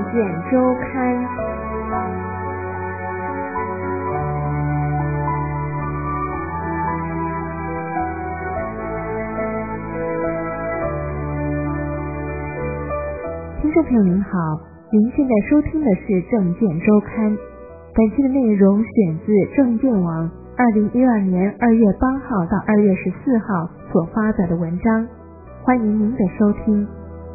见周刊。听众朋友您好，您现在收听的是政见周刊。本期的内容选自政见网2012年2月8号到2月14号所发表的文章，欢迎您的收听。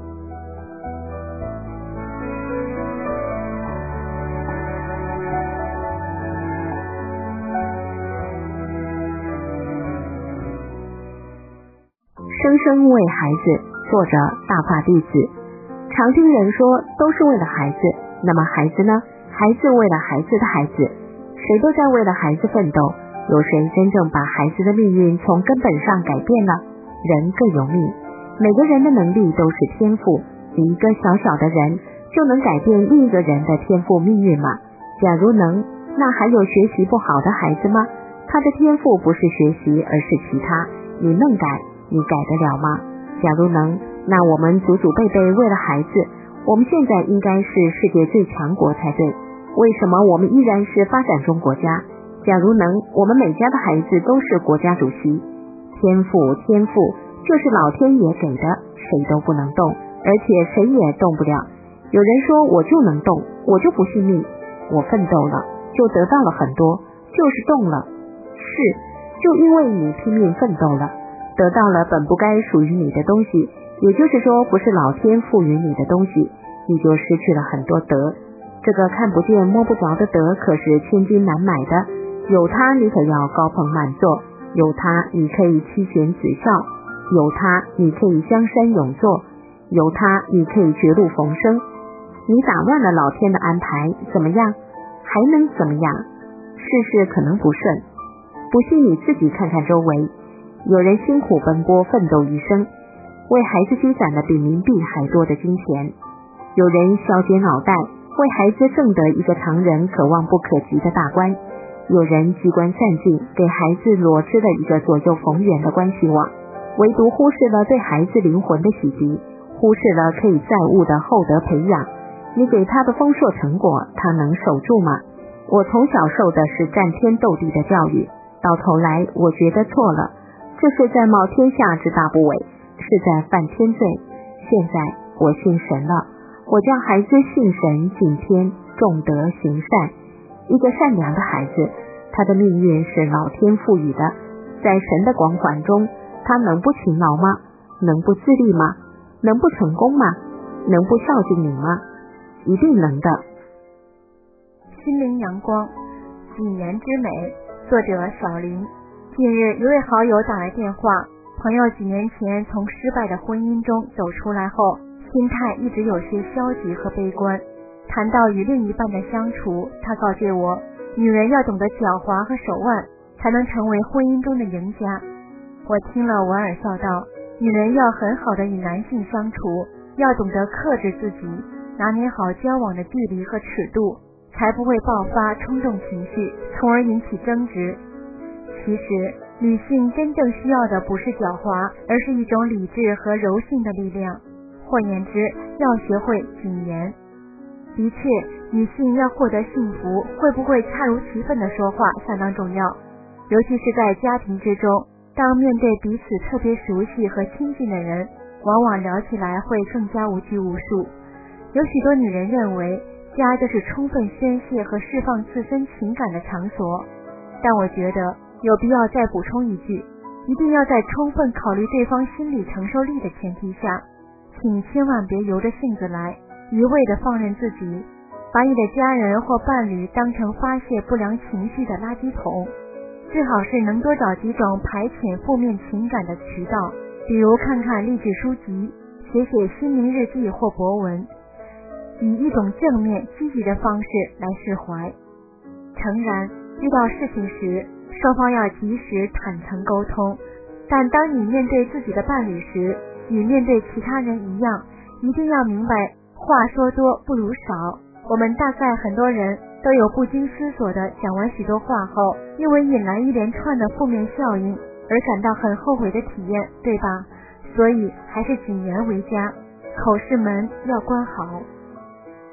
生生为孩子，作者大法弟子。常听人说都是为了孩子，那么孩子呢？孩子为了孩子的孩子，谁都在为了孩子奋斗，有谁真正把孩子的命运从根本上改变了？人各有命，每个人的能力都是天赋，一个小小的人就能改变另一个人的天赋命运吗？假如能，那还有学习不好的孩子吗？他的天赋不是学习，而是其他，你能改，你改得了吗？假如能，那我们祖祖辈辈为了孩子，我们现在应该是世界最强国才对，为什么我们依然是发展中国家？假如能，我们每家的孩子都是国家主席。天赋就是老天爷给的，谁都不能动，而且谁也动不了。有人说我就能动，我就不信命，我奋斗了就得到了很多，就是动了，是就因为你拼命奋斗了，得到了本不该属于你的东西，也就是说不是老天赋予你的东西，你就失去了很多德。这个看不见摸不着的德可是千金难买的，有它你可要高朋满座，有它你可以妻贤子孝，有它你可以江山永作，有它你可以绝路逢生。你打乱了老天的安排，怎么样？还能怎么样？事事可能不顺，不信你自己看看周围，有人辛苦奔波奋斗一生，为孩子积攒了比冥币还多的金钱，有人削尖脑袋为孩子挣得一个常人可望不可及的大官，有人机关散尽给孩子罗织了一个左右逢源的关系网，唯独忽视了对孩子灵魂的洗涤，忽视了可以载物的厚德培养。你给他的丰硕成果，他能守住吗？我从小受的是战天斗地的教育，到头来我觉得错了，这是在冒天下之大不韪，是在犯天罪。现在我信神了，我叫孩子信神敬天重德行善。一个善良的孩子，他的命运是老天赋予的，在神的光环中，他能不勤劳吗？能不自立吗？能不成功吗？能不孝敬你吗？一定能的。 心灵阳光，几年之美，作者小林。近日一位好友打来电话，朋友几年前从失败的婚姻中走出来后，心态一直有些消极和悲观。谈到与另一半的相处，他告诫我，女人要懂得狡猾和手腕，才能成为婚姻中的赢家。我听了莞尔笑道，女人要很好的与男性相处，要懂得克制自己，拿捏好交往的距离和尺度，才不会爆发冲动情绪，从而引起争执。其实女性真正需要的不是狡猾，而是一种理智和柔性的力量，或言之，要学会谨言。的确，女性要获得幸福，会不会恰如其分的说话相当重要，尤其是在家庭之中，当面对彼此特别熟悉和亲近的人，往往聊起来会更加无拘无束。有许多女人认为家就是充分宣泄和释放自身情感的场所，但我觉得有必要再补充一句，一定要在充分考虑对方心理承受力的前提下，请千万别由着性子来，一味地放任自己，把你的家人或伴侣当成发泄不良情绪的垃圾桶。最好是能多找几种排遣负面情感的渠道，比如看看励志书籍，写写心灵日记或博文，以一种正面积极的方式来释怀。诚然，遇到事情时，双方要及时坦诚沟通，但当你面对自己的伴侣时，与面对其他人一样，一定要明白话说多不如少。我们大概很多人都有不经思索的讲完许多话后，因为引来一连串的负面效应而感到很后悔的体验，对吧？所以还是谨言为佳，口是门要关好。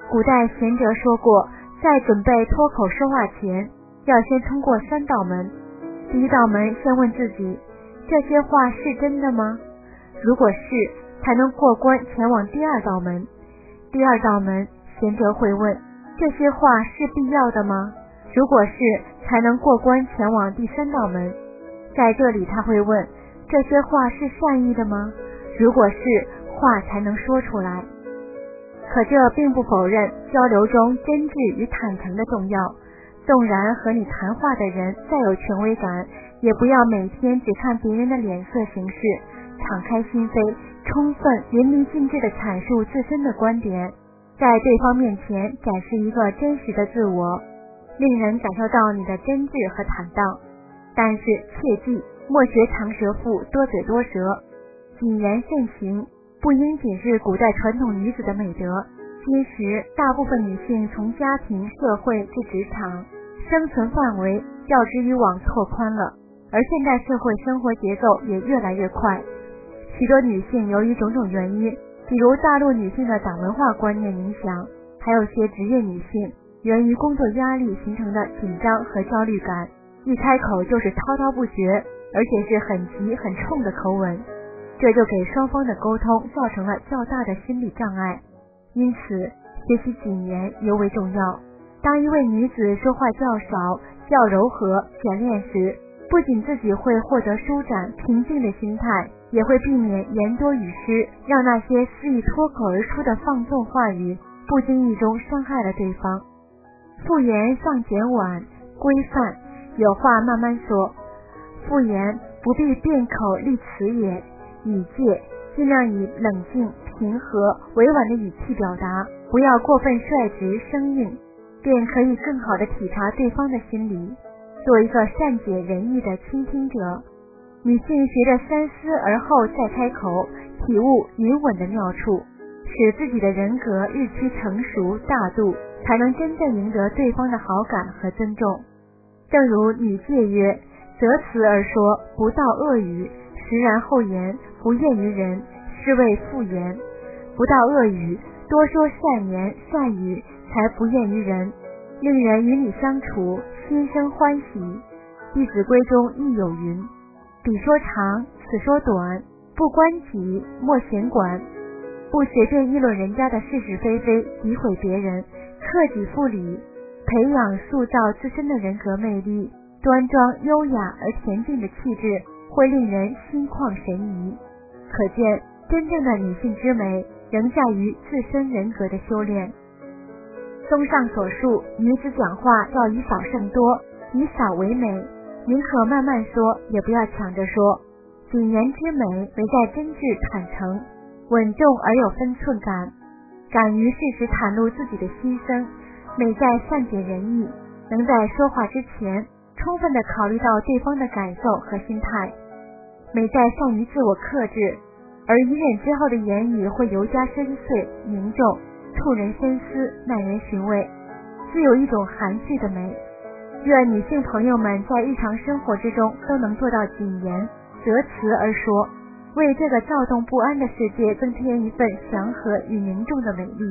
古代贤哲说过，在准备脱口说话前，要先通过3道门。第一道门先问自己，这些话是真的吗？如果是，才能过关前往第2道门。第2道门，贤哲会问，这些话是必要的吗？如果是，才能过关前往第3道门。在这里他会问，这些话是善意的吗？如果是，话才能说出来。可这并不否认交流中真挚与坦诚的重要。纵然和你谈话的人再有权威感，也不要每天只看别人的脸色行事，敞开心扉，充分淋漓尽致地阐述自身的观点，在对方面前展示一个真实的自我，令人感受到你的真挚和坦荡。但是切记，莫学长舌妇多嘴多舌，谨言慎行不应仅是古代传统女子的美德。今时大部分女性从家庭、社会至职场，生存范围较之以往拓宽了，而现代社会生活节奏也越来越快。许多女性由于种种原因，比如大陆女性的党文化观念影响，还有些职业女性源于工作压力形成的紧张和焦虑感，一开口就是滔滔不绝，而且是很急很冲的口吻，这就给双方的沟通造成了较大的心理障碍。因此学习谨言尤为重要。当一位女子说话较少、较柔和、简练时，不仅自己会获得舒展平静的心态，也会避免言多语失，让那些肆意脱口而出的放纵话语不经意中伤害了对方。复言尚简婉规范，有话慢慢说。复言不必变口立词也，语介尽量以冷静平和委婉的语气表达，不要过分率直生硬，便可以更好地体察对方的心理，做一个善解人意的倾听者。女性学着三思而后再开口，体悟允稳的妙处，使自己的人格日趋成熟大度，才能真正赢得对方的好感和尊重。正如女戒曰，择词而说，不道恶语，实然后言，不厌于人，是谓复言。不道恶语，多说善言善语，才不厌于人，令人与你相处心生欢喜。弟子规中亦有云，彼说长，此说短，不关己，莫闲管。不随便议论人家的是是非非，诋毁别人，克己复礼，培养塑造自身的人格魅力，端庄优雅而恬静的气质，会令人心旷神怡。可见真正的女性之美，仍在于自身人格的修炼。综上所述，女子讲话要以少胜多，以少为美，宁可慢慢说，也不要抢着说。谨言之美，唯在真挚坦诚，稳重而有分寸感，敢于适时袒露自己的心声，美在善解人意，能在说话之前充分地考虑到对方的感受和心态，美在善于自我克制，而隐忍之后的言语会尤加深邃凝重，触人深思，耐人寻味，自有一种含蓄的美。愿女性朋友们在日常生活之中都能做到谨言择词而说，为这个躁动不安的世界增添一份祥和与凝重的美丽。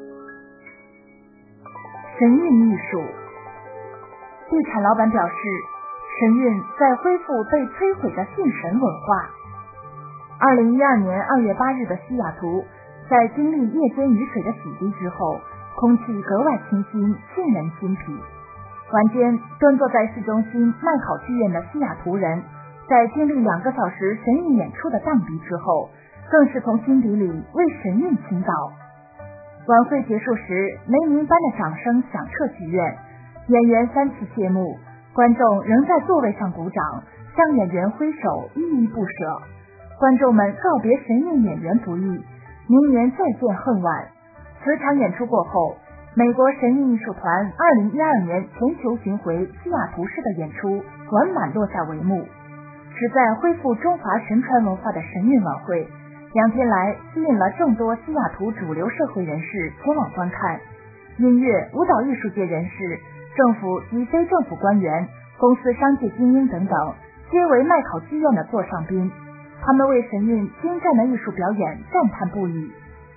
神韵艺术。地产老板表示，神韵在恢复被摧毁的信神文化。2012年2月8日的西雅图，在经历夜间雨水的洗涤之后，空气格外清新，沁人心脾。晚间，蹲坐在市中心麦考剧院的西雅图人，在经历2个小时神韵演出的荡涤之后，更是从心底里为神韵倾倒。晚会结束时，雷鸣般的掌声响彻剧院，演员3次谢幕，观众仍在座位上鼓掌，向演员挥手，依依不舍。观众们告别神韵演员不易，明年再见恨晚。此场演出过后，美国神韵艺术团2012年全球巡回西雅图市的演出圆满落下帷幕。旨在恢复中华神传文化的神韵晚会，2天来吸引了众多西雅图主流社会人士前往观看。音乐、舞蹈艺术界人士、政府及非政府官员、公司商界精英等等，皆为麦考剧院的座上宾。他们为神韵精湛的艺术表演赞叹不已。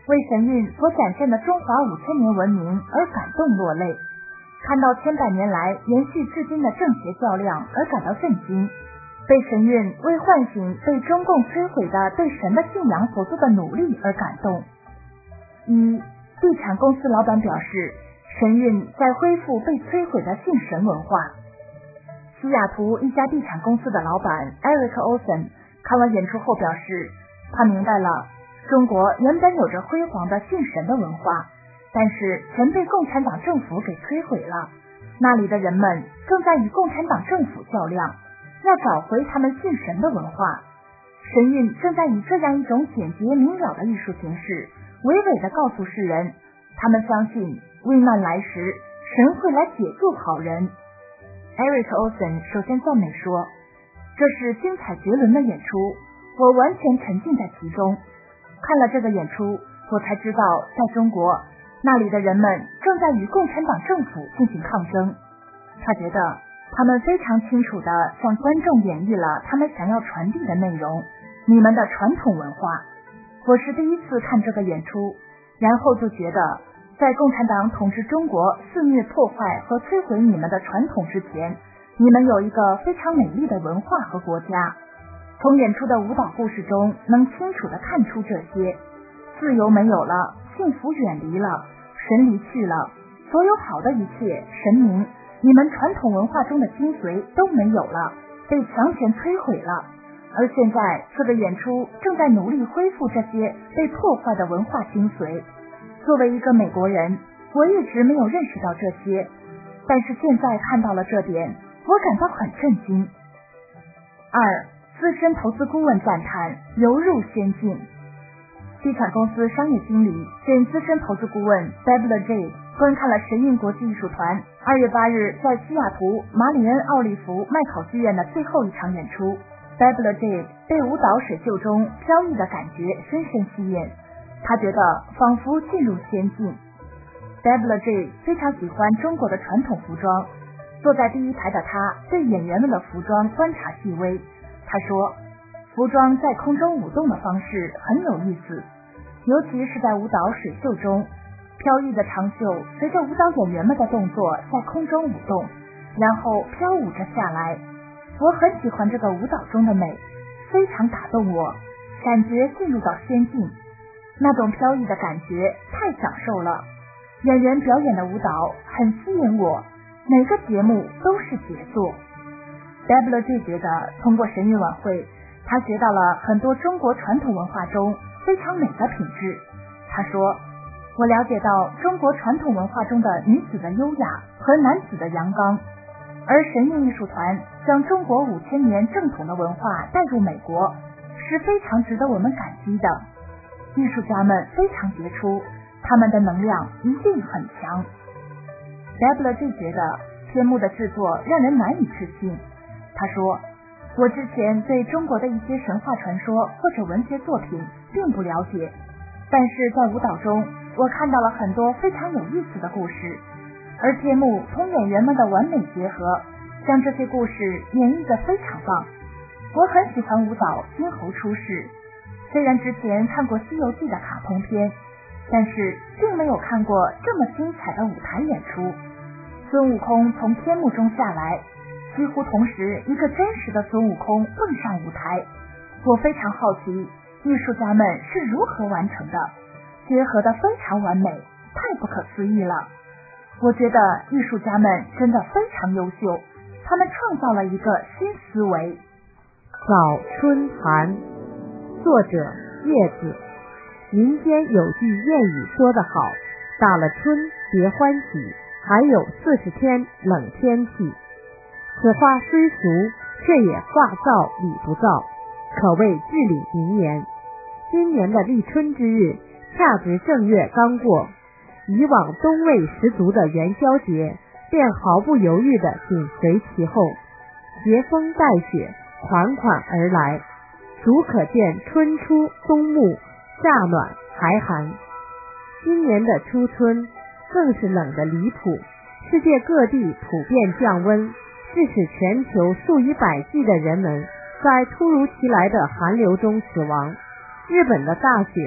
为神韵所展现的中华5000年文明而感动落泪，看到千百年来延续至今的正邪较量而感到震惊，被神韵为唤醒被中共摧毁的对神的信仰所做的努力而感动。地产公司老板表示，神韵在恢复被摧毁的信神文化。西雅图一家地产公司的老板 Eric Olson 看完演出后表示，他明白了中国原本有着辉煌的信神的文化，但是全被共产党政府给摧毁了。那里的人们正在与共产党政府较量，要找回他们信神的文化。神韵正在以这样一种简洁明了的艺术形式，娓娓地告诉世人，他们相信危难来时，神会来解救好人。Eric Olson 首先赞美说，这是精彩绝伦的演出，我完全沉浸在其中。看了这个演出，我才知道在中国那里的人们正在与共产党政府进行抗争。他觉得他们非常清楚地向观众演绎了他们想要传递的内容，你们的传统文化。我是第一次看这个演出，然后就觉得在共产党统治中国肆虐破坏和摧毁你们的传统之前，你们有一个非常美丽的文化和国家。从演出的舞蹈故事中能清楚地看出这些，自由没有了，幸福远离了，神离去了，所有好的一切，神明，你们传统文化中的精髓都没有了，被强权摧毁了。而现在这个演出正在努力恢复这些被破坏的文化精髓。作为一个美国人，我一直没有认识到这些，但是现在看到了这点，我感到很震惊。资深投资顾问赞叹犹如仙境。地产公司商业经理兼资深投资顾问 Deborah Jade 观看了神韵国际艺术团2月8日在西雅图马里恩奥利弗麦考剧院的最后一场演出。Deborah Jade 被舞蹈水袖中飘逸的感觉深深吸引，他觉得仿佛进入仙境。Deborah Jade 非常喜欢中国的传统服装，坐在第一排的他对演员们的服装观察细微。他说，服装在空中舞动的方式很有意思，尤其是在舞蹈水袖中，飘逸的长袖随着舞蹈演员们的动作在空中舞动，然后飘舞着下来。我很喜欢这个舞蹈中的美，非常打动我，感觉进入到仙境，那种飘逸的感觉太享受了。演员表演的舞蹈很吸引我，每个节目都是杰作。Deborah Jade 觉得通过神韵晚会，他学到了很多中国传统文化中非常美的品质。他说，我了解到中国传统文化中的女子的优雅和男子的阳刚，而神韵艺术团将中国5000年正统的文化带入美国，是非常值得我们感激的。艺术家们非常杰出，他们的能量一定很强。Deborah Jade 觉得节目的制作让人难以置信。他说，我之前对中国的一些神话传说或者文学作品并不了解，但是在舞蹈中我看到了很多非常有意思的故事，而节目同演员们的完美结合，将这些故事演绎得非常棒。我很喜欢舞蹈金猴出世，虽然之前看过《西游记》的卡通片，但是并没有看过这么精彩的舞台演出。孙悟空从天幕中下来，几乎同时一个真实的孙悟空蹦上舞台。我非常好奇艺术家们是如何完成的，结合得非常完美，太不可思议了。我觉得艺术家们真的非常优秀，他们创造了一个新思维。 早春寒，作者叶子。民间有句谚语说得好，到了春别欢喜，还有40天冷天气。此话虽俗，却也话糙理不糙，可谓至理名言。今年的立春之日，恰值正月刚过，以往冬味十足的元宵节便毫不犹豫地紧随其后，携风带雪，款款而来，足可见春初冬暮，乍暖还寒。今年的初春更是冷得离谱，世界各地普遍降温，致使全球数以百计的人们在突如其来的寒流中死亡。日本的大雪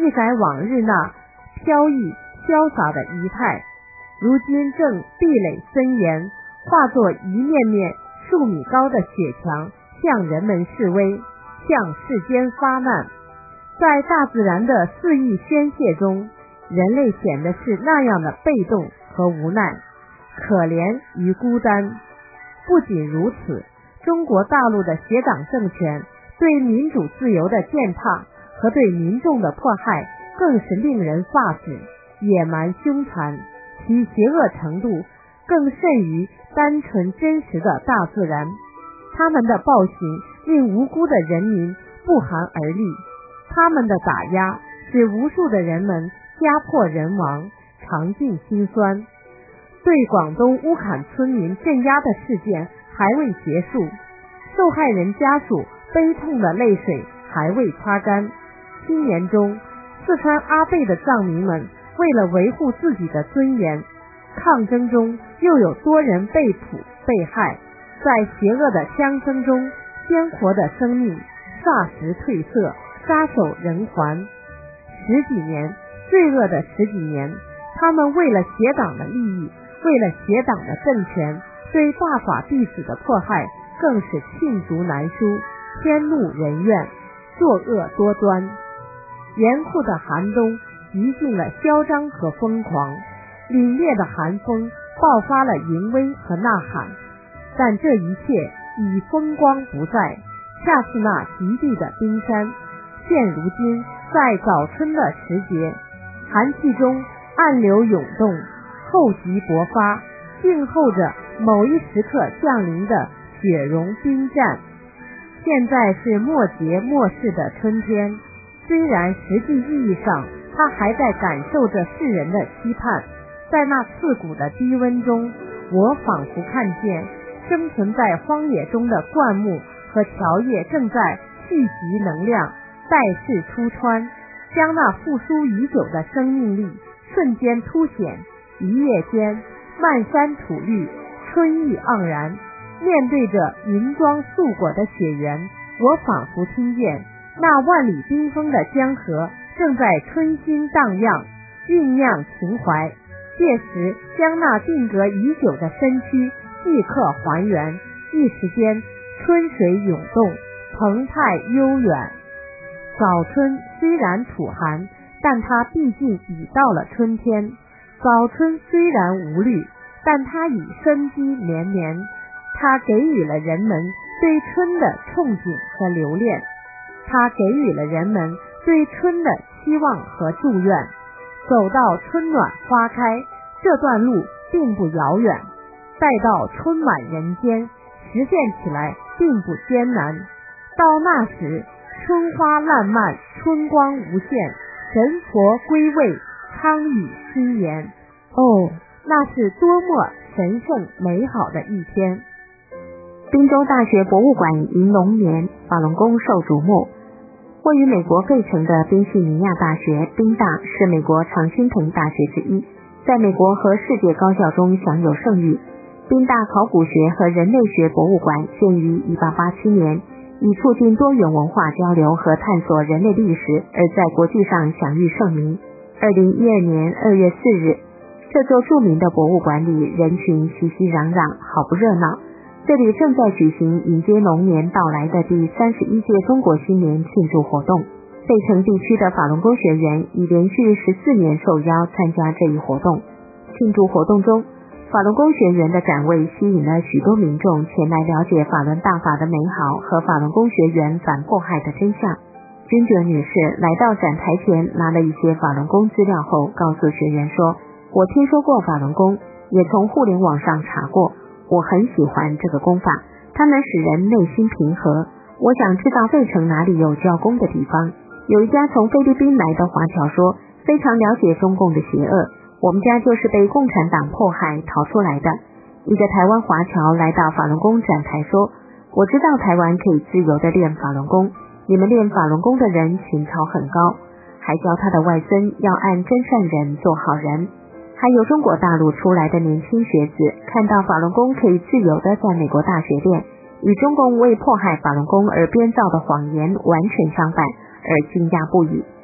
一改往日那飘逸潇洒的仪态，如今正壁垒森严，化作一面面数米高的雪墙，向人们示威，向世间发难。在大自然的肆意宣泄中，人类显得是那样的被动和无奈，可怜与孤单。不仅如此，中国大陆的邪党政权对民主自由的践踏和对民众的迫害更是令人发指，野蛮凶残，其邪恶程度更甚于单纯真实的大自然。他们的暴行令无辜的人民不寒而栗，他们的打压使无数的人们家破人亡，尝尽辛酸。对广东乌坎村民镇压的事件还未结束，受害人家属悲痛的泪水还未擦干。7年中，四川阿贝的藏民们为了维护自己的尊严，抗争中又有多人被捕被害，在邪恶的枪声中，鲜活的生命霎时褪色，杀手仍还。10几年，罪恶的10几年，他们为了邪党的利益，为了邪党的政权，对大法弟子的迫害更是罄竹难书，天怒人怨，作恶多端。严酷的寒冬极尽了嚣张和疯狂，凛冽的寒风爆发了淫威和呐喊，但这一切已风光不再，恰似那极地的冰山。现如今在早春的时节，寒气中暗流涌动，厚积薄发，静候着某一时刻降临的雪融冰战。现在是末节末世的春天，虽然实际意义上他还在感受着世人的期盼，在那刺骨的低温中，我仿佛看见生存在荒野中的灌木和乔叶正在聚集能量，带势出川，将那复苏已久的生命力瞬间凸显。一夜间，漫山吐绿，春意盎然。面对着银装素裹的雪原，我仿佛听见那万里冰封的江河正在春心荡漾，酝酿情怀，届时将那定格已久的身躯即刻还原。一时间，春水涌动，澎湃悠远。早春虽然土寒，但它毕竟已到了春天。早春虽然无虑，但它已生机绵绵，它给予了人们对春的憧憬和留恋，它给予了人们对春的期望和祝愿。走到春暖花开，这段路并不遥远，待到春满人间，实现起来并不艰难。到那时，春花烂漫，春光无限，神佛归位，康与新颜。哦，那是多么神圣美好的一天。 宾州大学博物馆迎龙年，法轮功受瞩目。位于美国费城的宾夕尼亚大学宾大是美国常青藤大学之一，在美国和世界高校中享有盛誉。宾大考古学和人类学博物馆建于1887年，以促进多元文化交流和探索人类历史而在国际上享誉盛名。2012年2月4日，这座著名的博物馆里人群熙熙攘攘，好不热闹。这里正在举行迎接龙年到来的第31届中国新年庆祝活动。费城地区的法轮功学员已连续14年受邀参加这一活动。庆祝活动中，法轮功学员的展位吸引了许多民众前来了解法轮大法的美好和法轮功学员反迫害的真相。君哲女士来到展台前，拿了一些法轮功资料后，告诉学员说：“我听说过法轮功，也从互联网上查过。我很喜欢这个功法，它能使人内心平和。我想知道费城哪里有教功的地方。”有一家从菲律宾来的华侨说，非常了解中共的邪恶，我们家就是被共产党迫害逃出来的。一个台湾华侨来到法轮功展台说，我知道台湾可以自由地练法轮功，你们练法轮功的人情操很高，还教他的外孙要按真善人做好人。还有中国大陆出来的年轻学子看到法轮功可以自由地在美国大学练，与中共为迫害法轮功而编造的谎言完全相反，而惊讶不已。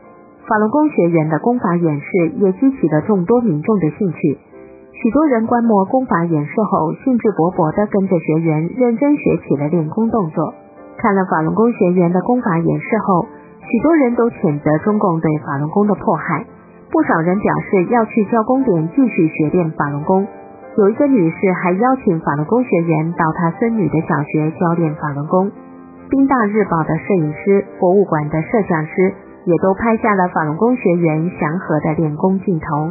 法轮功学员的功法演示也激起了众多民众的兴趣。许多人观摩功法演示后，兴致勃勃地跟着学员认真学起了练功动作。看了法轮功学员的功法演示后，许多人都谴责中共对法轮功的迫害，不少人表示要去教功点继续学练法轮功。有一个女士还邀请法轮功学员到她孙女的小学教练法轮功。宾大日报的摄影师、博物馆的摄像师也都拍下了法轮功学员祥和的练功镜头。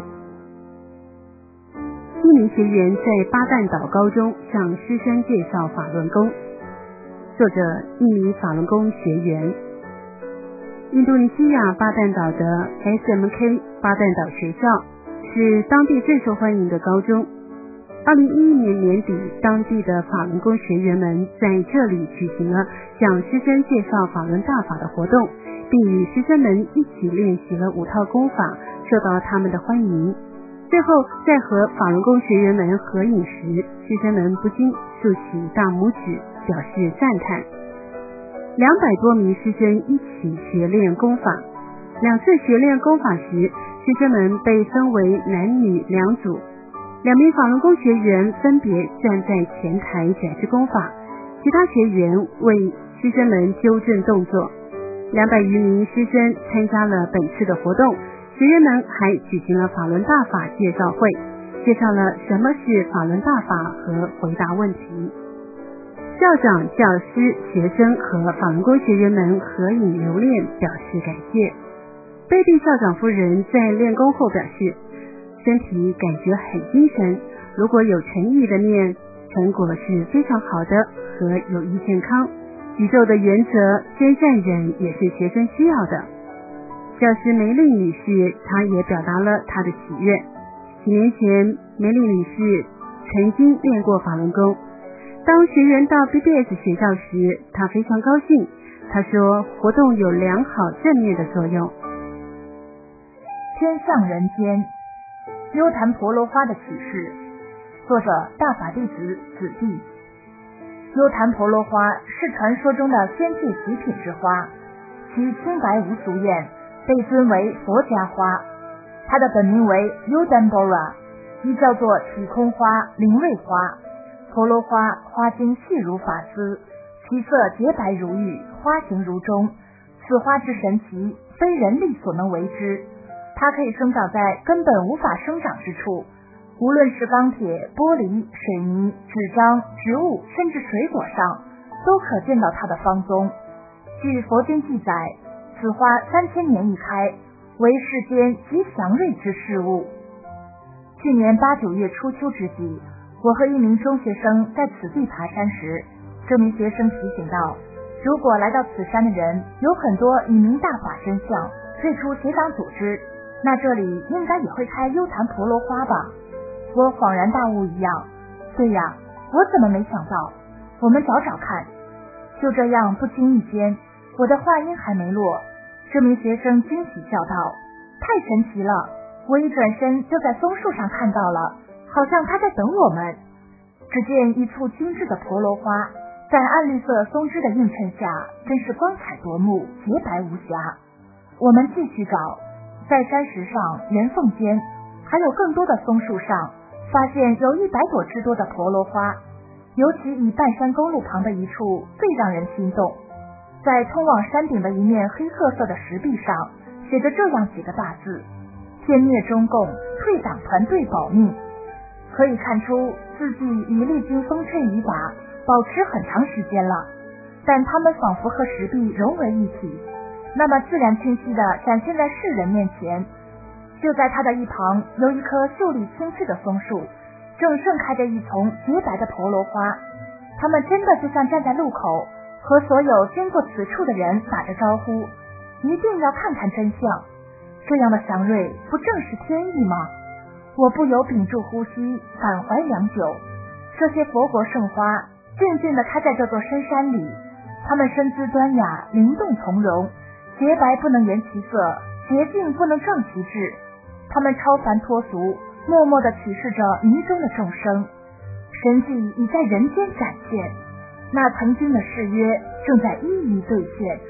一名学员在巴旦岛高中向师生介绍法轮功。作者：一名法轮功学员。印度尼西亚巴旦岛的 SMK 巴旦岛学校是当地最受欢迎的高中。2011年年底，当地的法轮功学员们在这里举行了向师生介绍法轮大法的活动，并与师生们一起练习了5套功法，受到他们的欢迎。最后在和法轮功学员们合影时，师生们不禁竖起大拇指表示赞叹。200多名师生一起学练功法。2次学练功法时，师生们被分为男女2组，2名法轮功学员分别站在前台展示功法，其他学员为师生们纠正动作。200余名师生参加了本次的活动，学员们还举行了法轮大法介绍会，介绍了什么是法轮大法和回答问题。校长、教师、学生和法轮功学员们合影留念，表示感谢。贝蒂校长夫人在练功后表示，身体感觉很精神，如果有诚意的念，成果是非常好的和有益健康。宇宙的原则真善忍也是学生需要的。教师梅丽女士她也表达了她的喜悦。几年前，梅丽女士曾经练过法轮功。当学员到 BBS 学校时，她非常高兴。她说，活动有良好正面的作用。 天上人间，优昙婆罗花的启示。作者：大法弟子子弟。优昙婆罗花是传说中的仙界极品之花，其清白无俗艳，被尊为佛家花。它的本名为 Udambora， 亦叫做体空花、灵瑞花。婆罗花花茎细如发丝，其色洁白如玉，花形如钟。此花之神奇，非人力所能为之。它可以生长在根本无法生长之处，无论是钢铁、玻璃、水泥、纸张、植物，甚至水果上，都可见到它的芳踪。据佛经记载，此花3000年一开，为世间极祥瑞之事物。去年8、9月初秋之际，我和一名中学生在此地爬山时，这名学生提醒道，如果来到此山的人有很多已明大法真相，退出邪党组织，那这里应该也会开优昙婆罗花吧。我恍然大悟一样，对呀，我怎么没想到，我们找找看。就这样不经意间，我的话音还没落，这名学生惊喜叫道，太神奇了，我一转身就在松树上看到了，好像他在等我们。只见一簇精致的婆罗花在暗绿色松枝的映衬下，真是光彩夺目，洁白无瑕。我们继续找，在山石上、岩缝间，还有更多的松树上，发现有100朵之多的婆罗花。尤其以半山公路旁的一处最让人心动，在通往山顶的一面黑褐色的石壁上，写着这样几个大字：天灭中共，退党团队保命。可以看出，字迹已历经风吹雨打，保持很长时间了，但它们仿佛和石壁融为一体，那么自然清晰地展现在世人面前。就在它的一旁，有一棵秀丽清致的松树，正盛开着一丛洁白的婆罗花。它们真的就像站在路口，和所有经过此处的人打着招呼，一定要看看真相。这样的祥瑞，不正是天意吗？我不由屏住呼吸，感怀良久。这些佛国圣花静静地开在这座深山里，它们身姿端雅，灵动从容，洁白不能言其色，洁净不能证其质。它们超凡脱俗，默默地启示着迷中的众生。神迹已在人间展现，那曾经的誓约正在一一兑现。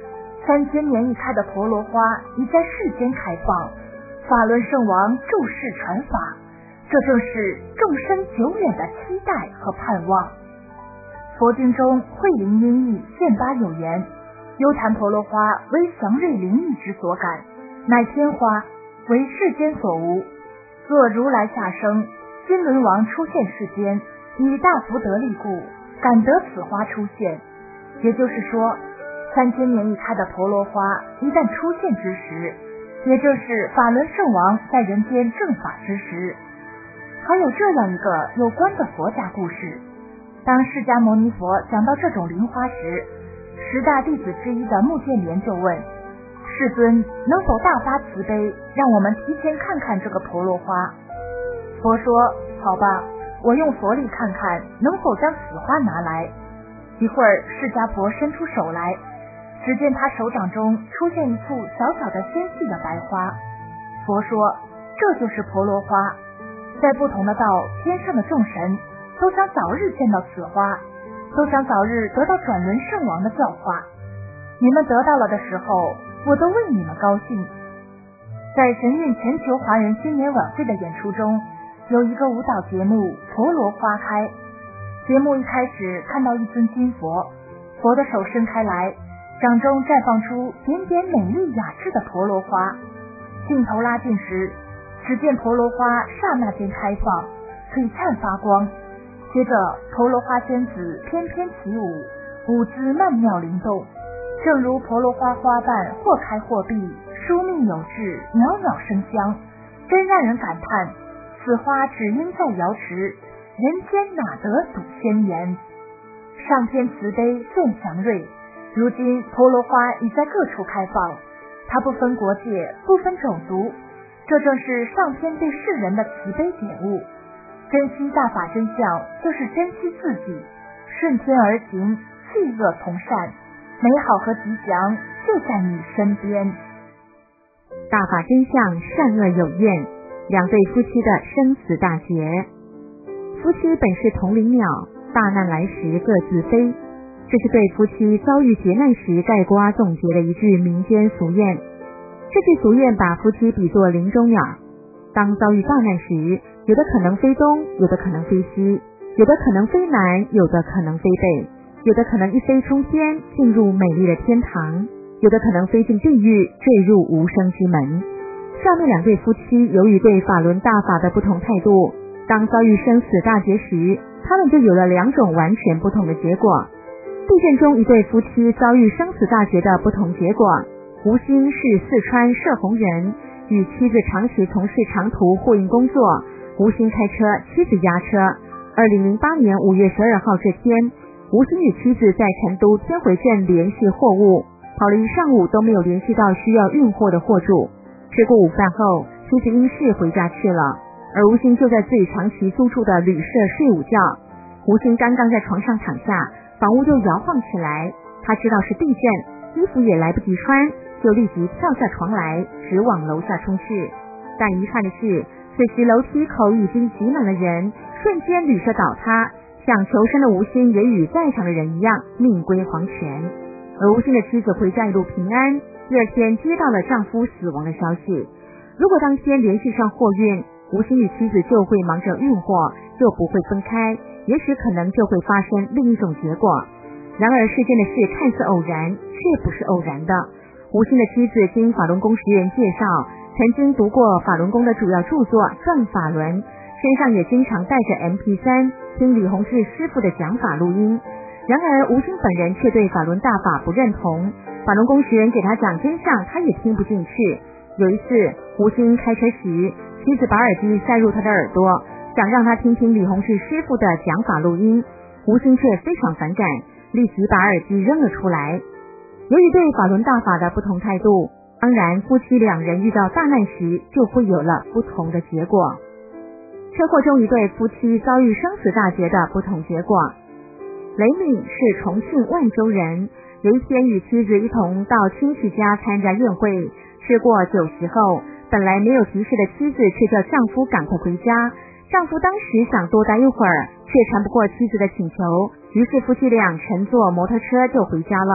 3000年一开的婆罗花已在世间开放，法轮圣王注释传法，这正是众生久远的期待和盼望。佛经中慧灵音译宪巴有言，幽檀婆罗花为祥瑞灵异之所感，乃天花，为世间所无。若如来下生，金轮王出现世间，以大福德力故，感得此花出现。也就是说，3000年一开的婆罗花一旦出现之时，也就是法轮圣王在人间正法之时。还有这样一个有关的佛家故事，当释迦牟尼佛讲到这种灵花时，10大弟子之一的目犍连就问世尊，能否大发慈悲，让我们提前看看这个婆罗花？佛说，好吧，我用佛力看看能否将此花拿来。一会儿释迦佛伸出手来，只见他手掌中出现一簇小小的纤细的白花。佛说，这就是婆罗花。在不同的道，天上的众神都想早日见到此花，都想早日得到转轮圣王的教化。你们得到了的时候，我都为你们高兴。在神韵全球华人新年晚会的演出中，有一个舞蹈节目《婆罗花开》。节目一开始看到一尊金佛，佛的手伸开来，掌中绽放出点点美丽雅致的婆罗花。镜头拉近时，只见婆罗花刹那间开放，璀璨发光。接着婆罗花仙子翩翩起舞，舞姿曼妙灵动，正如婆罗花花瓣或开或闭，疏密有致，袅袅生香，真让人感叹，此花只应在瑶池，人间哪得睹仙颜。上天慈悲现祥瑞，如今婆罗花已在各处开放，它不分国界，不分种族，这正是上天对世人的慈悲典悟。珍惜大法真相，就是珍惜自己，顺天而行，弃恶从善，美好和吉祥就在你身边。 大法真相，善恶有厌，两对夫妻的生死大劫。夫妻本是同林鸟，大难来时各自飞，这是对夫妻遭遇劫难时概括总结的一句民间俗谚。这句俗谚把夫妻比作林中鸟，当遭遇大难时，有的可能飞东，有的可能飞西，有的可能飞南，有的可能飞北，有的可能一飞冲天，进入美丽的天堂，有的可能飞进地狱，坠入无生之门。上面两对夫妻由于对法轮大法的不同态度，当遭遇生死大劫时，他们就有了两种完全不同的结果。地震中一对夫妻遭遇生死大劫的不同结果，吴兴是四川射洪人，与妻子长期从事长途货运工作，吴兴开车，妻子押车。2008年5月12号这天，吴兴与妻子在成都天回镇联系货物，跑了一上午都没有联系到需要运货的货主。吃过午饭后，妻子因事回家去了，而吴兴就在自己长期租住的旅社睡午觉。吴兴刚刚在床上躺下，房屋就摇晃起来，他知道是地震，衣服也来不及穿，就立即跳下床来，直往楼下冲去。但遗憾的是，此时楼梯口已经挤满了人，瞬间旅社倒塌，想求生的吴兴也与在场的人一样，命归黄泉。而吴兴的妻子回家一路平安，第二天接到了丈夫死亡的消息。如果当天联系上货运，吴兴与妻子就会忙着运货，就不会分开，也许可能就会发生另一种结果。然而世间的事看似偶然，却不是偶然的。吴兴的妻子经法轮功学员介绍，曾经读过法轮功的主要著作《转法轮》，身上也经常带着 MP3 听李洪志师傅的讲法录音。然而吴兴本人却对法轮大法不认同，法轮功学员给他讲真相，他也听不进去。有一次吴兴开车时，妻子把耳机塞入他的耳朵，想让他听听李洪志师傅的讲法录音，吴兴却非常反感，立即把耳机扔了出来。由于对法轮大法的不同态度，当然夫妻两人遇到大难时就会有了不同的结果。车祸中一对夫妻遭遇生死大劫的不同结果。雷敏是重庆万州人，有一天与妻子一同到亲戚家参加宴会，吃过酒席后，本来没有急事的妻子却叫丈夫赶快回家。丈夫当时想多待一会儿，却缠不过妻子的请求，于是夫妻俩乘坐摩托车就回家了。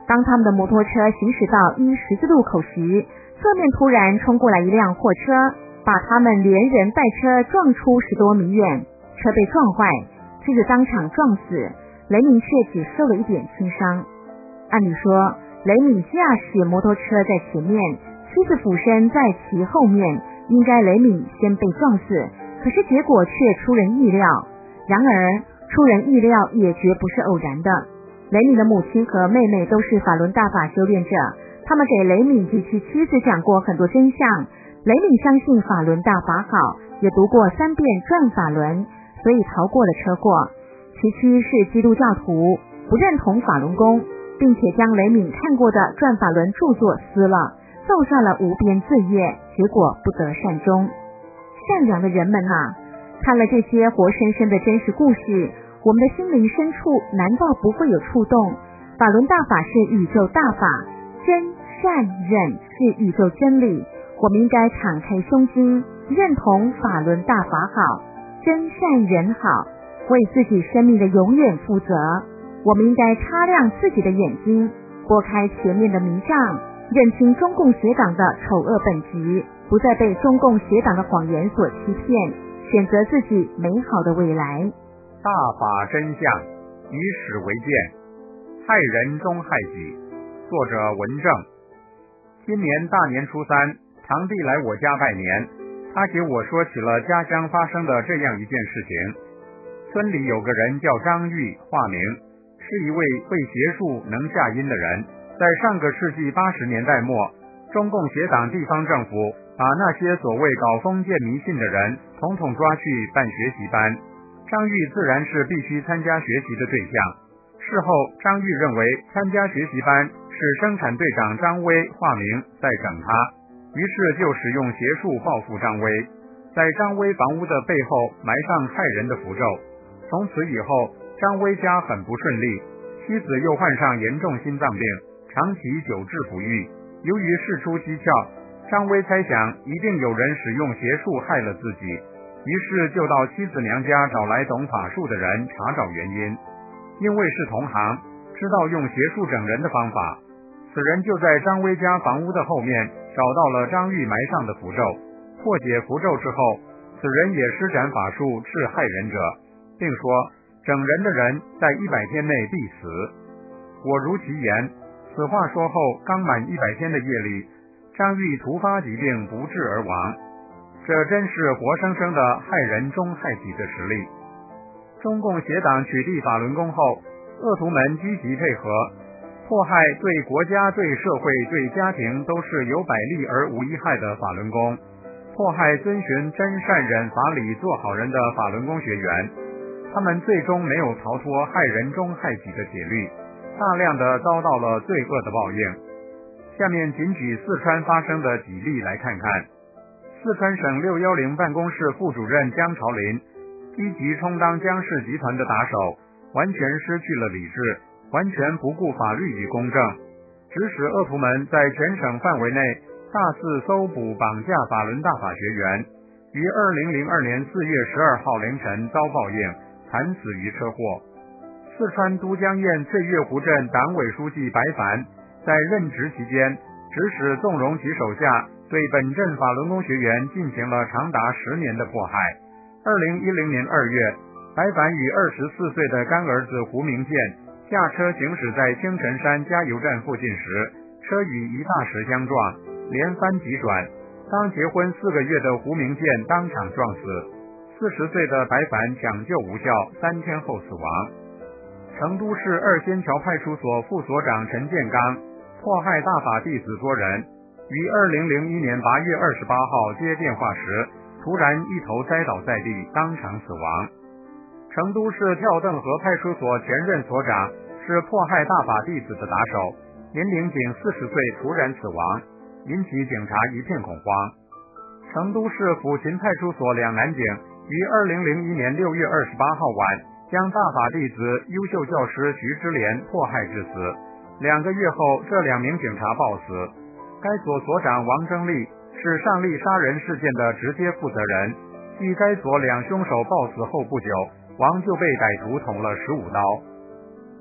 当他们的摩托车行驶到一十字路口时，侧面突然冲过来一辆货车，把他们连人带车撞出10多米远，车被撞坏，妻子当场撞死，雷敏却只受了一点轻伤。按理说，雷敏驾驶摩托车在前面，妻子俯身在其后面，应该雷敏先被撞死，可是结果却出人意料。然而出人意料也绝不是偶然的。雷敏的母亲和妹妹都是法轮大法修炼者，他们给雷敏及其妻子讲过很多真相。雷敏相信法轮大法好，也读过3遍转法轮，所以逃过了车祸。其妻是基督教徒，不认同法轮功，并且将雷敏看过的转法轮著作撕了，奏上了无边罪业，结果不得善终。善良的人们啊，看了这些活生生的真实故事，我们的心灵深处难道不会有触动？法轮大法是宇宙大法，真善忍是宇宙真理，我们应该敞开胸襟，认同法轮大法好，真善忍好，为自己生命的永远负责。我们应该擦亮自己的眼睛，拨开前面的迷障，认清中共邪党的丑恶本质，不再被中共邪党的谎言所欺骗，选择自己美好的未来。 大法真相，以史为鉴，害人终害己。作者文正。今年大年初3，堂弟来我家拜年，他给我说起了家乡发生的这样一件事情。村里有个人叫张玉，化名，是一位会邪术能下阴的人。在上个世纪80年代末，中共邪党地方政府把那些所谓搞封建迷信的人统统抓去办学习班，张玉自然是必须参加学习的对象。事后张玉认为参加学习班是生产队长张威化名在整他，于是就使用邪术报复张威，在张威房屋的背后埋上害人的符咒。从此以后，张威家很不顺利，妻子又患上严重心脏病，长期久治不愈。由于事出蹊跷，张威猜想一定有人使用邪术害了自己，于是就到妻子娘家找来懂法术的人查找原因。因为是同行，知道用邪术整人的方法，此人就在张威家房屋的后面找到了张玉埋上的符咒，破解符咒之后，此人也施展法术治害人者，并说整人的人在100天内必死。果如其言，此话说后刚满100天的夜里，张玉突发疾病不治而亡。这真是活生生的害人终害己的实例。中共邪党取缔法轮功后，恶徒们积极配合，迫害对国家、对社会、对家庭都是有百利而无一害的法轮功，迫害遵循真善忍法理做好人的法轮功学员。他们最终没有逃脱害人终害己的铁律，大量的遭到了罪恶的报应。下面仅举四川发生的几例来看看。四川省610办公室副主任江朝林积极充当江氏集团的打手，完全失去了理智，完全不顾法律与公正，指使恶徒们在全省范围内大肆搜捕绑架法轮大法学员，于2002年4月12号凌晨遭报应，惨死于车祸。四川都江堰翠月湖镇党委书记白凡在任职期间，指使纵容其手下对本镇法轮功学员进行了长达10年的迫害。2010年2月，白凡与24岁的干儿子胡明建驾车行驶在青城山加油站附近时，车与一大石相撞，连番急转，刚结婚4个月的胡明建当场撞死，40岁的白凡抢救无效，3天后死亡。成都市二仙桥派出所副所长陈建刚迫害大法弟子多人，于2001年8月28号接电话时，突然一头栽倒在地，当场死亡。成都市跳邓河派出所前任所长是迫害大法弟子的打手，年龄仅40岁突然死亡，引起警察一片恐慌。成都市抚琴派出所2男警于2001年6月28号晚将大法弟子优秀教师徐之莲迫害致死，2个月后这2名警察暴死。该所所长王征利是上例杀人事件的直接负责人，继该所2凶手暴死后不久，王就被歹徒捅了15刀。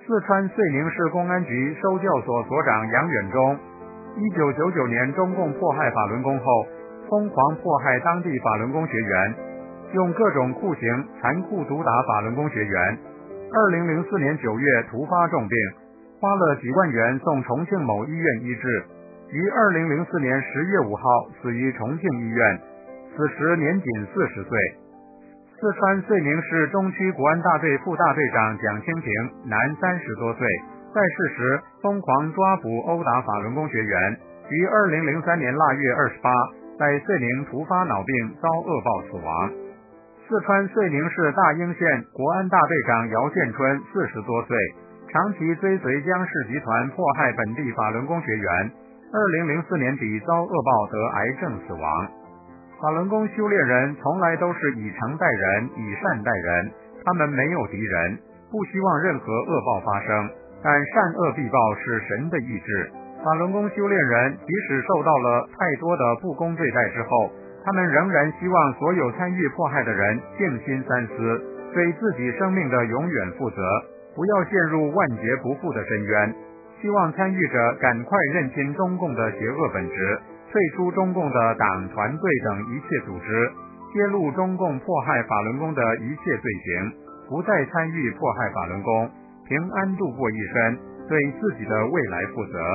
四川遂宁市公安局收教所所长杨远忠，1999年中共迫害法轮功后，疯狂迫害当地法轮功学员，用各种酷刑残酷毒打法轮功学员。2004年9月突发重病，花了几万元送重庆某医院医治，于2004年10月5号死于重庆医院，此时年仅40岁。四川遂宁市中区国安大队副大队长蒋清平，男30多岁，在世时疯狂抓捕殴打法轮功学员，于2003年腊月28在遂宁突发脑病遭恶报死亡。四川遂宁市大英县国安大队长姚建春40多岁，长期追随江氏集团迫害本地法轮功学员，2004年底遭恶报得癌症死亡。法轮功修炼人从来都是以诚待人，以善待人，他们没有敌人，不希望任何恶报发生，但善恶必报是神的意志。法轮功修炼人即使受到了太多的不公对待之后，他们仍然希望所有参与迫害的人静心三思，对自己生命的永远负责，不要陷入万劫不复的深渊。希望参与者赶快认清中共的邪恶本质，退出中共的党团队等一切组织，揭露中共迫害法轮功的一切罪行，不再参与迫害法轮功，平安度过一生，对自己的未来负责。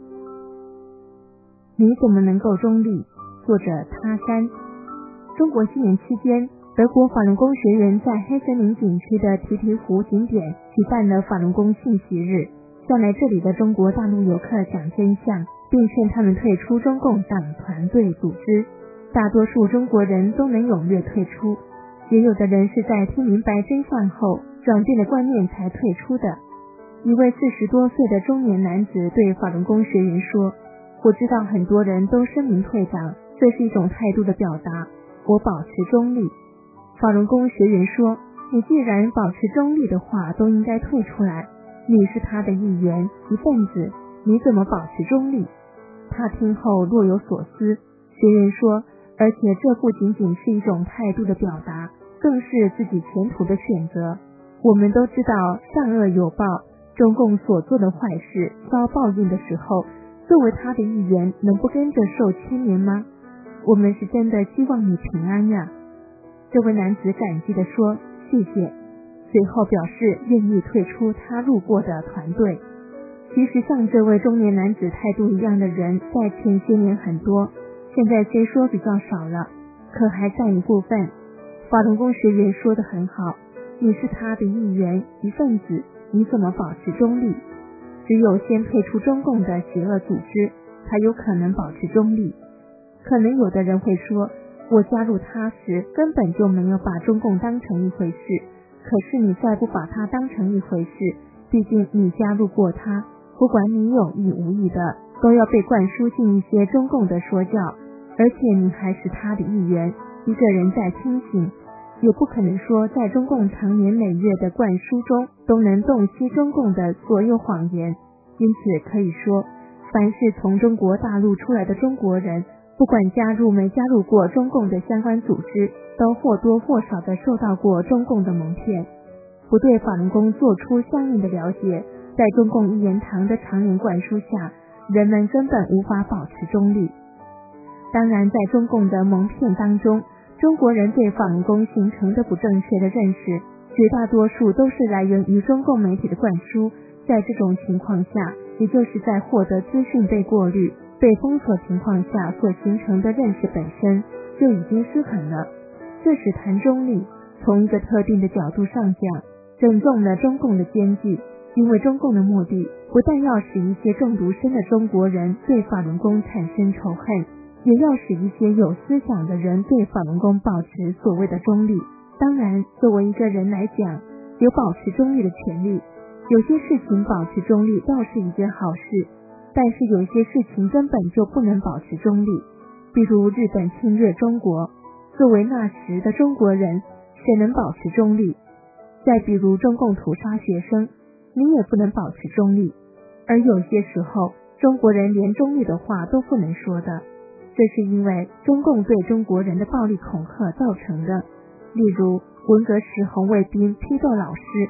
你怎么能够中立？作者他山。中国新年期间，德国法轮功学员在黑森林景区的提提湖景点举办了法轮功信息日，向来这里的中国大陆游客讲真相，并劝他们退出中共党团队组织。大多数中国人都能踊跃退出，也有的人是在听明白真相后转变了观念才退出的。一位40多岁的中年男子对法轮功学员说，我知道很多人都声明退党，这是一种态度的表达，我保持中立。法轮功学员说，你既然保持中立的话，都应该退出来，你是他的一员一份子，你怎么保持中立？他听后若有所思，学员说，而且这不仅仅是一种态度的表达，更是自己前途的选择。我们都知道善恶有报，中共所做的坏事遭报应的时候，作为他的一员，能不跟着受牵连吗？我们是真的希望你平安呀。这位男子感激地说，谢谢，随后表示愿意退出他入过的团队。其实像这位中年男子态度一样的人在前些年很多，现在虽说比较少了，可还占一部分。法轮功学员说得很好，你是他的一员一份子，你怎么保持中立？只有先退出中共的邪恶组织，才有可能保持中立。可能有的人会说，我加入他时根本就没有把中共当成一回事，可是你再不把他当成一回事，毕竟你加入过他，不管你有意无意的，都要被灌输进一些中共的说教，而且你还是他的一员。一个人再清醒，也不可能说在中共长年累月的灌输中都能洞悉中共的所有谎言。因此可以说，凡是从中国大陆出来的中国人，不管加入没加入过中共的相关组织，都或多或少的受到过中共的蒙骗。不对法轮功做出相应的了解，在中共一言堂的常年灌输下，人们根本无法保持中立。当然，在中共的蒙骗当中，中国人对法轮功形成的不正确的认识，绝大多数都是来源于中共媒体的灌输。在这种情况下，也就是在获得资讯被过滤、被封锁情况下所形成的认识本身就已经失衡了。这使谈中立从一个特定的角度上讲，正中了中共的奸计，因为中共的目的不但要使一些中毒深的中国人对法轮功产生仇恨，也要使一些有思想的人对法轮功保持所谓的中立。当然，作为一个人来讲，有保持中立的权利，有些事情保持中立倒是一件好事，但是有些事情根本就不能保持中立。比如日本侵略中国，作为那时的中国人，谁能保持中立？再比如中共屠杀学生，你也不能保持中立。而有些时候，中国人连中立的话都不能说的，这是因为中共对中国人的暴力恐吓造成的。例如文革时红卫兵批斗老师，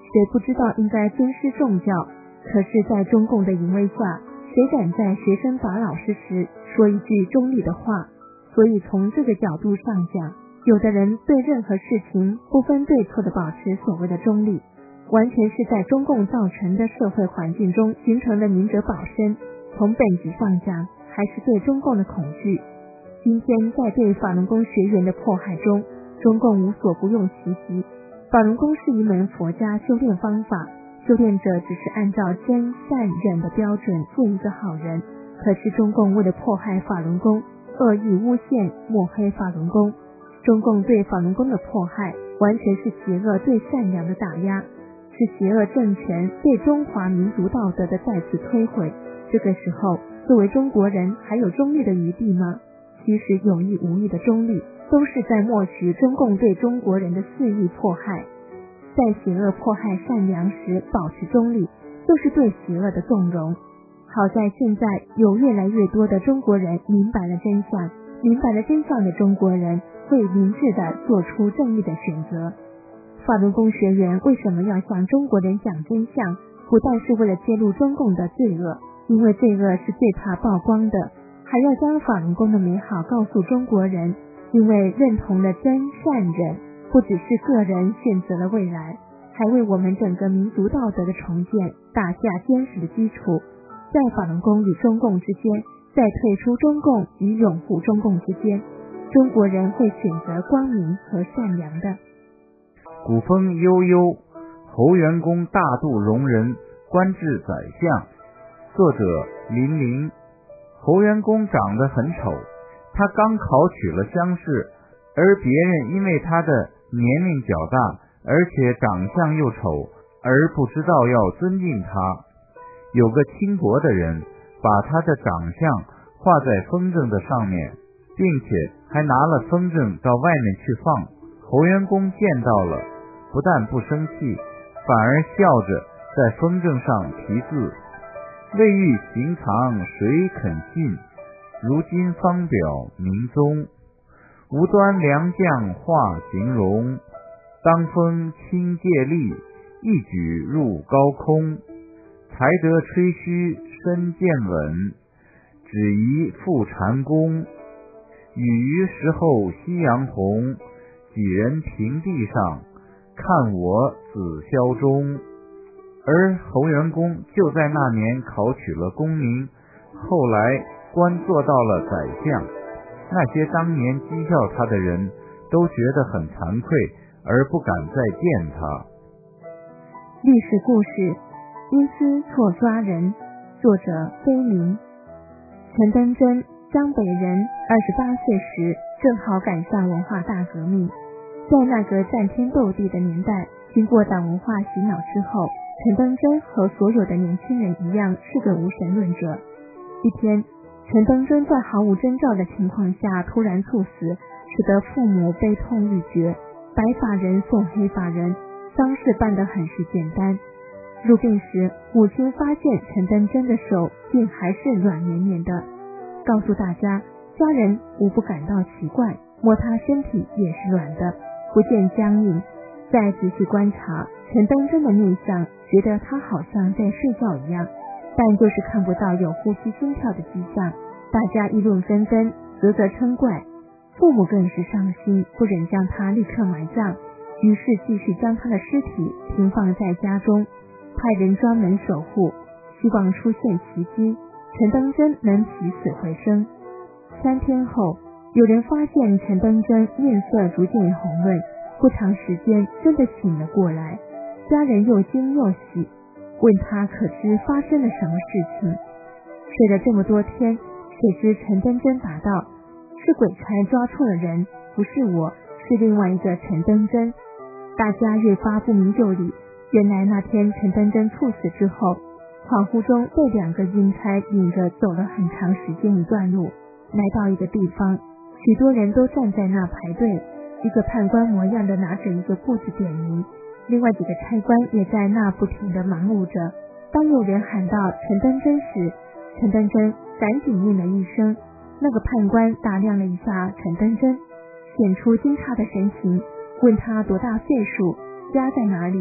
谁不知道应该尊师重教？可是在中共的淫威下，谁敢在学生打老师时说一句中立的话？所以从这个角度上讲，有的人对任何事情不分对错的保持所谓的中立，完全是在中共造成的社会环境中形成的明哲保身，从本质上讲还是对中共的恐惧。今天在对法轮功学员的迫害中，中共无所不用其极。法轮功是一门佛家修炼方法，修炼者只是按照真善忍的标准做一个好人。可是中共为了迫害法轮功，恶意诬陷抹黑法轮功，中共对法轮功的迫害完全是邪恶对善良的打压，是邪恶政权对中华民族道德的再次摧毁。这个时候，作为中国人还有中立的余地吗？其实有意无意的中立，都是在默许中共对中国人的肆意迫害。在邪恶迫害善良时保持中立，就是对邪恶的纵容。好在现在有越来越多的中国人明白了真相，明白了真相的中国人会明智地做出正义的选择。法轮功学员为什么要向中国人讲真相？不但是为了揭露中共的罪恶，因为罪恶是最怕曝光的，还要将法轮功的美好告诉中国人，因为认同了真善忍，不只是个人选择了未来，还为我们整个民族道德的重建打下坚实的基础。在法轮功与中共之间，在退出中共与拥护中共之间，中国人会选择光明和善良的。 古风悠悠，侯元公大度容人，官至宰相。作者林林。侯元公长得很丑，他刚考取了乡试，而别人因为他的年龄较大，而且长相又丑，而不知道要尊敬他。有个轻薄的人把他的长相画在风筝的上面，并且还拿了风筝到外面去放。侯元公见到了，不但不生气，反而笑着在风筝上题字：未遇行藏谁肯信，如今方表明宗。无端良将化形容，当风轻借力，一举入高空。才得吹嘘身见稳，只宜复禅功。雨于时候夕阳红，几人平地上，看我紫霄中。而侯元公就在那年考取了功名，后来官做到了宰相。那些当年讥笑他的人都觉得很惭愧，而不敢再见他。 历史故事，因私错抓人，作者非明。陈登真，江北人，28岁时正好赶上文化大革命。在那个战天斗地的年代，经过党文化洗脑之后，陈登真和所有的年轻人一样是个无神论者。一天，陈登真在毫无征兆的情况下突然猝死，使得父母悲痛欲绝，白发人送黑发人，丧事办得很是简单。入殡时，母亲发现陈登真的手竟还是软绵绵的，告诉大家，家人无不感到奇怪，摸他身体也是软的，不见僵硬。再仔细观察陈登真的面相，觉得他好像在睡觉一样，但就是看不到有呼吸心跳的迹象。大家议论纷纷，啧啧称怪，父母更是伤心，不忍将他立刻埋葬，于是继续将他的尸体停放在家中，派人专门守护，希望出现奇迹，陈登真能起死回生。3天后，有人发现陈登真面色逐渐红润，不长时间真的醒了过来。家人又惊又喜，问他可知发生了什么事情。睡了这么多天，谁知陈登真答道：是鬼差抓错了人，不是我，是另外一个陈登真。大家越发不明就里，原来那天陈登真猝死之后，恍惚中被2个阴差引着走了很长时间一段路，来到一个地方，许多人都站在那排队，一个判官模样的拿着一个簿子点名，另外几个差官也在那不停地忙碌着。当有人喊到陈登真时，陈登真赶紧应了一声。那个判官打量了一下陈登真，显出惊诧的神情，问他多大岁数，家在哪里。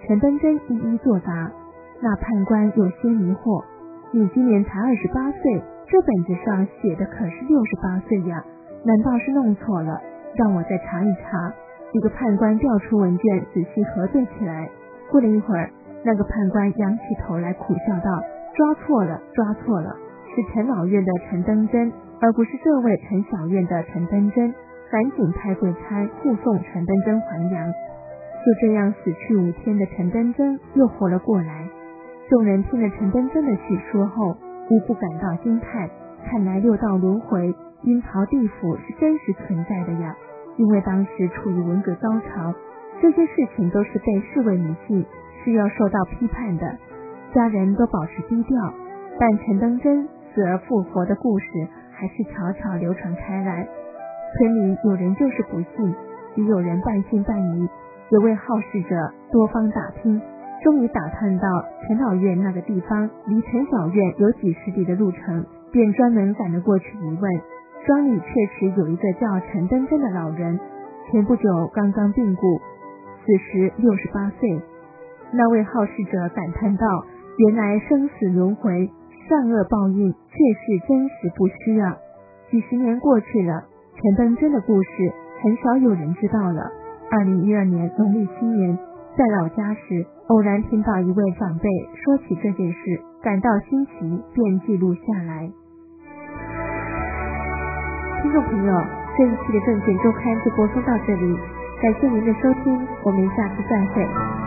陈登真一一作答。那判官有些迷惑，你今年才28岁，这本子上写的可是68岁呀，难道是弄错了？让我再查一查。一个判官调出文件，仔细核对起来。过了一会儿，那个判官仰起头来苦笑道：抓错了，抓错了，是陈老院的陈登真，而不是这位陈小院的陈登真。赶紧派贵差护送陈登真还阳。就这样死去5天的陈登真又活了过来。众人听了陈登真的叙说后，无不感到惊叹，看来6道轮回、阴曹地府是真实存在的呀。因为当时处于文革高潮，这些事情都是被视为迷信，是要受到批判的，家人都保持低调。但陈登真死而复活的故事还是悄悄流传开来。村里有人就是不信，也有人半信半疑。有位好事者多方打听，终于打探到陈老院那个地方离陈小院有几十里的路程，便专门赶了过去一问。庄里确实有一个叫陈登真的老人，前不久刚刚病故，此时68岁。那位好事者感叹道：原来生死轮回、善恶报应确是真实不虚啊！几十年过去了，陈登真的故事很少有人知道了。2012年农历新年，在老家时偶然听到一位长辈说起这件事，感到新奇，便记录下来。听众朋友，这一期的证券周刊就播送到这里，感谢您的收听，我们下次再会。